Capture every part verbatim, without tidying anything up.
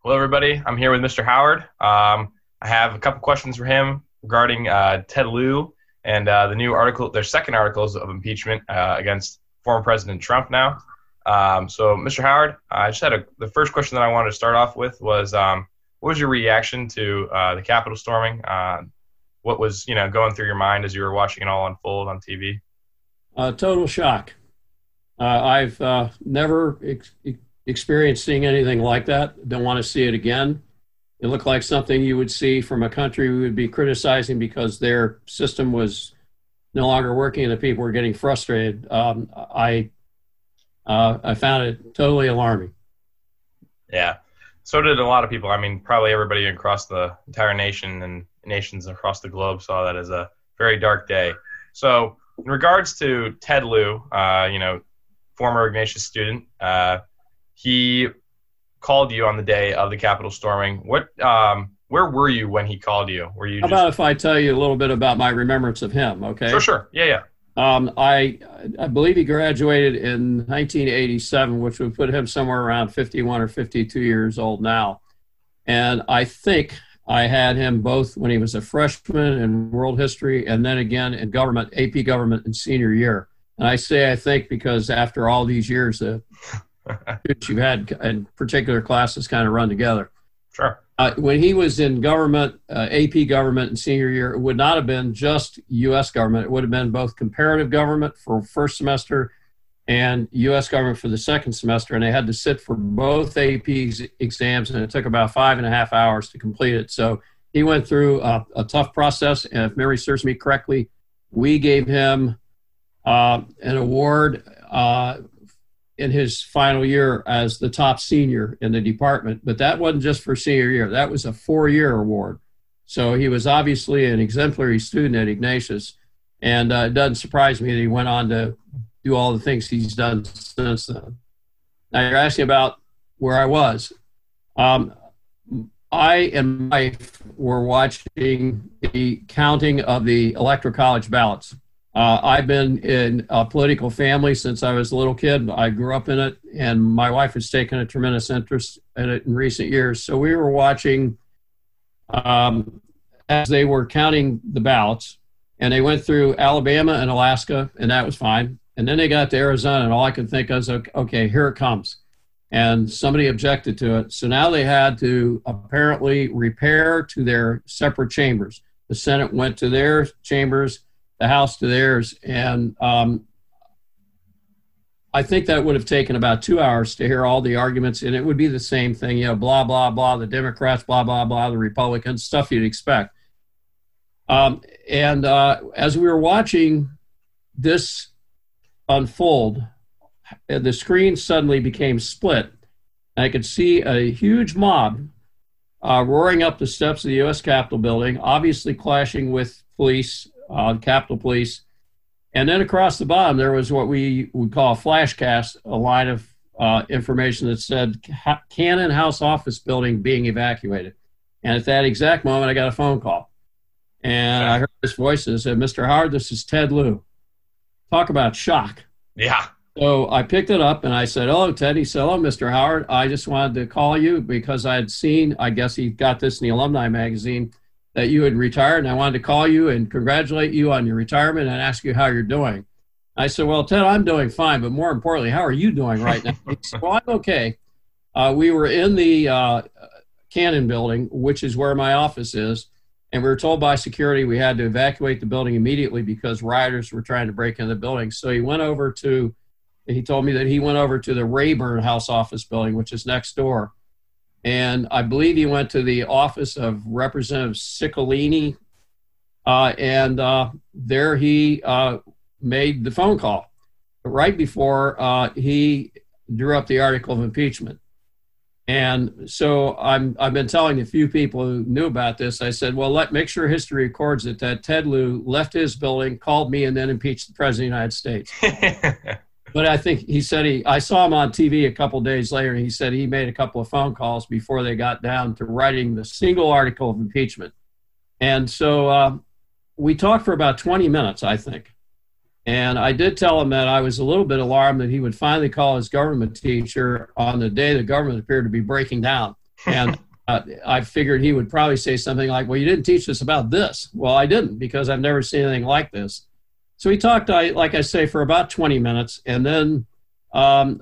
Hello, everybody. I'm here with Mister Howard. Um, I have a couple questions for him regarding uh, Ted Lieu and uh, the new article, their second articles of impeachment uh, against former President Trump now. Um, so, Mister Howard, I just had a, the first question that I wanted to start off with was, um, what was your reaction to uh, the Capitol storming? Uh, what was, you know, going through your mind as you were watching it all unfold on T V? Uh, total shock. Uh, I've uh, never ex- experienced seeing anything like that. Don't want to see it again. It looked like something you would see from a country we would be criticizing because their system was no longer working and the people were getting frustrated. Um, I uh, I found it totally alarming. Yeah, so did a lot of people. I mean, probably everybody across the entire nation and nations across the globe saw that as a very dark day. So in regards to Ted Lieu, uh, you know, former Ignatius student, uh, he called you on the day of the Capitol storming. What, um, where were you when he called you? Were you? How just... about if I tell you a little bit about my remembrance of him? Okay. Sure, sure. Yeah, yeah. Um, I I believe he graduated in nineteen eighty-seven, which would put him somewhere around fifty-one or fifty-two years old now. And I think I had him both when he was a freshman in world history and then again in government, A P government in senior year. And I say I think because after all these years, the you've had in particular classes kind of run together. Sure. Uh, when he was in government, uh, A P government in senior year, it would not have been just U S government. It would have been both comparative government for first semester and U S government for the second semester. And they had to sit for both A P exams, and it took about five and a half hours to complete it. So he went through a, a tough process. And if memory serves me correctly, we gave him uh, an award uh, in his final year as the top senior in the department. But that wasn't just for senior year. That was a four-year award. So he was obviously an exemplary student at Ignatius. And uh, it doesn't surprise me that he went on to do all the things he's done since then. Now, you're asking about where I was. Um, I and my wife were watching the counting of the Electoral College ballots. Uh, I've been in a political family since I was a little kid. I grew up in it, and my wife has taken a tremendous interest in it in recent years. So we were watching um, as they were counting the ballots, and they went through Alabama and Alaska, and that was fine. And then they got to Arizona, and all I could think was, okay, here it comes. And somebody objected to it. So now they had to apparently repair to their separate chambers. The Senate went to their chambers, the House to theirs, and um, I think that would have taken about two hours to hear all the arguments, and it would be the same thing, you know, blah, blah, blah, the Democrats, blah, blah, blah, the Republicans, stuff you'd expect. Um, and uh, as we were watching this unfold, the screen suddenly became split. I could see a huge mob uh, roaring up the steps of the U S Capitol building, obviously clashing with police, uh, Capitol Police. And then across the bottom, there was what we would call a flashcast, a line of uh, information that said Cannon House office building being evacuated. And at that exact moment, I got a phone call. And I heard this voice that said, Mister Howard, this is Ted Lieu. Talk about shock. Yeah. So I picked it up and I said, hello, Ted. He said, hello, Mister Howard. I just wanted to call you because I had seen, I guess he got this in the alumni magazine, that you had retired, and I wanted to call you and congratulate you on your retirement and ask you how you're doing. I said, well, Ted, I'm doing fine, but more importantly, how are you doing right now? He said, well, I'm okay. Uh, we were in the uh, Cannon building, which is where my office is, and we were told by security we had to evacuate the building immediately because rioters were trying to break into the building. So he went over to, he told me that he went over to the Rayburn House office building, which is next door. And I believe he went to the office of Representative Ciccolini, uh, and uh, there he uh, made the phone call right before uh, he drew up the article of impeachment. And so I'm, I've been telling a few people who knew about this, I said, well, let make sure history records it that Ted Lieu left his building, called me, and then impeached the President of the United States. But I think he said he, I saw him on T V a couple days later, and he said he made a couple of phone calls before they got down to writing the single article of impeachment. And so uh, we talked for about twenty minutes, I think. And I did tell him that I was a little bit alarmed that he would finally call his government teacher on the day the government appeared to be breaking down. And uh, I figured he would probably say something like, well, you didn't teach us about this. Well, I didn't, because I've never seen anything like this. So he talked, I, like I say, for about twenty minutes. And then um,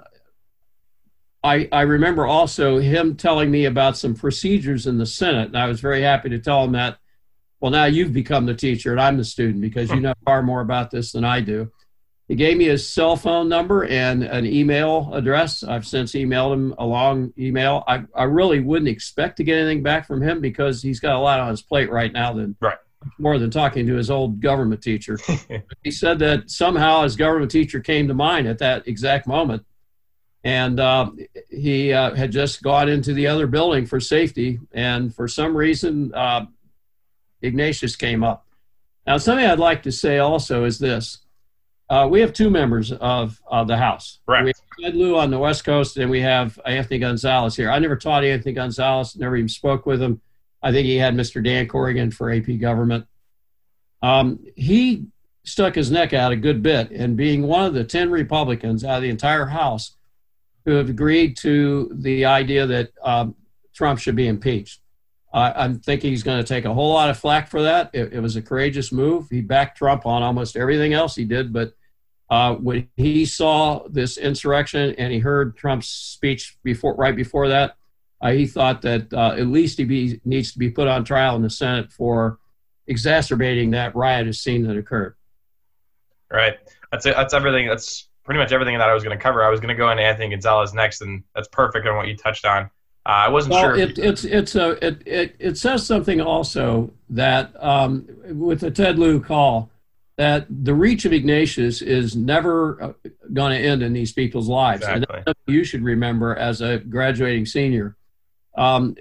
I, I remember also him telling me about some procedures in the Senate. And I was very happy to tell him that, well, now you've become the teacher and I'm the student, because you know far more about this than I do. He gave me his cell phone number and an email address. I've since emailed him a long email. I, I really wouldn't expect to get anything back from him, because he's got a lot on his plate right now than right. more than talking to his old government teacher. He said that somehow his government teacher came to mind at that exact moment. And uh, he uh, had just gone into the other building for safety. And for some reason, uh, Ignatius came up. Now, something I'd like to say also is this. Uh, we have two members of uh, the House. Right. We have Ted Lieu on the West Coast, and we have Anthony Gonzalez here. I never taught Anthony Gonzalez, never even spoke with him. I think he had Mister Dan Corrigan for A P government. Um, he stuck his neck out a good bit, and being one of the ten Republicans out of the entire House who have agreed to the idea that um, Trump should be impeached. Uh, I'm thinking he's going to take a whole lot of flack for that. It, it was a courageous move. He backed Trump on almost everything else he did, but uh, when he saw this insurrection and he heard Trump's speech before, right before that, uh, he thought that uh, at least he be, needs to be put on trial in the Senate for exacerbating that riotous scene that occurred. Right. That's it. That's everything. That's pretty much everything that I was going to cover. I was going to go into Anthony Gonzalez next, and that's perfect on what you touched on. Uh, I wasn't well, sure. It, it's it's a it, it it says something also that um, with the Ted Lieu call, that the reach of Ignatius is never going to end in these people's lives. Exactly. And that's something you should remember as a graduating senior. Um,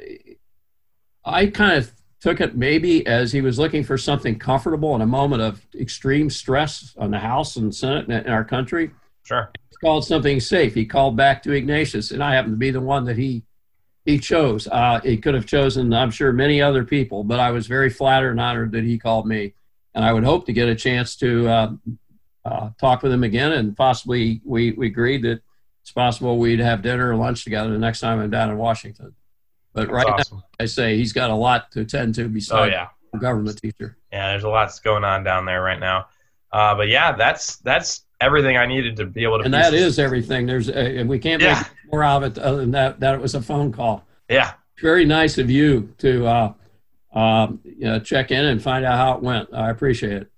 I kind of took it maybe as he was looking for something comfortable in a moment of extreme stress on the House and Senate in our country. Sure. He called something safe. He called back to Ignatius, and I happen to be the one that he he chose. Uh, he could have chosen, I'm sure, many other people, but I was very flattered and honored that he called me. And I would hope to get a chance to uh, uh, talk with him again, and possibly we, we agreed that it's possible we'd have dinner or lunch together the next time I'm down in Washington. But That's right awesome. now, I say he's got a lot to attend to besides oh, yeah. a government teacher. Yeah, there's a lot that's going on down there right now. Uh, but yeah, that's that's everything I needed to be able to. And that is everything. There's, uh, and we can't yeah. make more out of it other than that, that it was a phone call. Yeah. Very nice of you to uh, uh, you know, check in and find out how it went. I appreciate it.